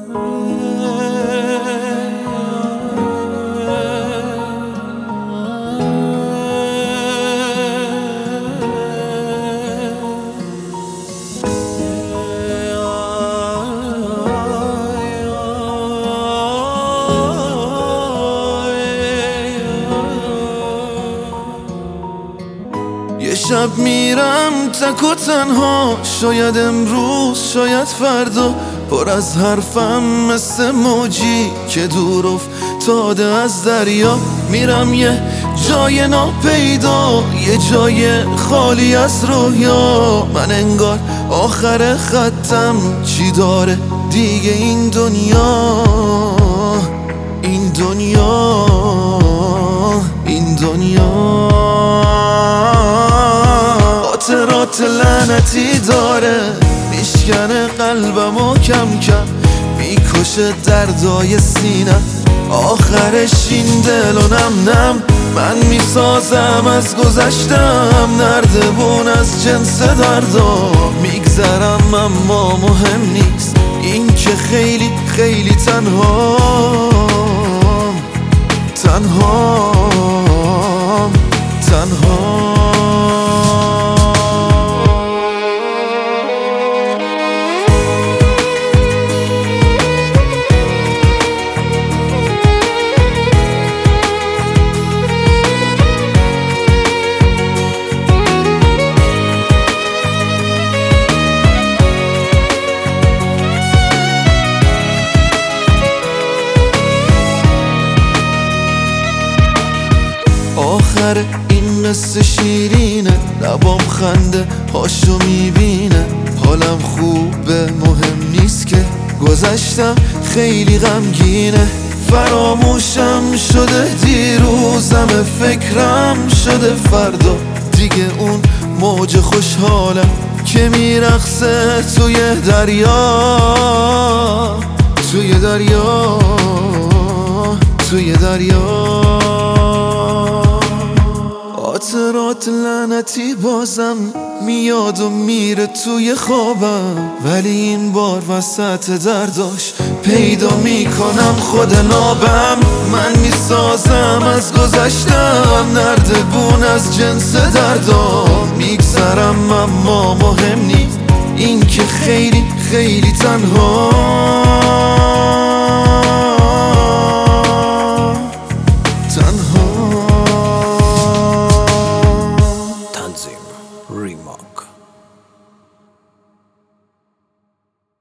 یه شب میرم تک و تنها، شاید امروز شاید فردا، پر از حرفم مثل موجی که دور افتاده از دریا. میرم یه جای ناپیدا، یه جای خالی از رویا. من انگار آخر خطم، چی داره دیگه این دنیا، این دنیا، این دنیا. خاطرات لعنتی داره، میشکنه قلبمو کم کم، میکشه دردای سینم. آخرش این دل و نم نم، من میسازم از گذشتم نردبون از جنس دردا. میگذرم اما مهم نیست، این که خیلی خیلی تنهام، تنهام، تنهام. آخر این قصه شیرینه، لبام خنده هاشو میبینه. حالم خوبه مهم نیست که گذشتم خیلی غمگینه. فراموشم شده دیروزم، فکرم شده فردا. دیگه اون موج خوشحالم که میرقصه توی دریا، توی دریا، توی دریا. خاطرات لعنتی بازم میاد و میره توی خوابم، ولی این بار وسط درداش پیدا میکنم خود نابم. من میسازم از گذشتم نردبون از جنس دردا. میگذرم اما مهم نیست، این که خیلی خیلی تنها.